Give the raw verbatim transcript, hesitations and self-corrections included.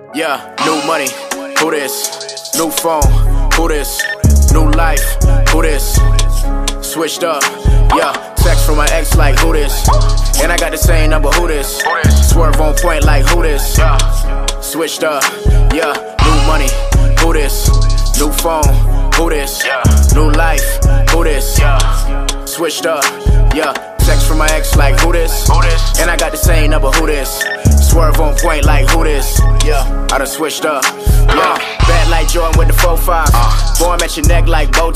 Yeah, new money, who this? New phone, who this? New life, who this? Switched up, yeah. Text from my ex like who this? And I got the same number, who this? Swerve on point like who this? Switched up, yeah. New money, who this? New phone, who this? New life, who this? Switched up, yeah. Text from my ex like who this? And I got the same number, who this? Swerve on point like who this? Yeah, I done switched up, yeah. Bad like Jordan with the four five. Boy, I'm at your neck like bow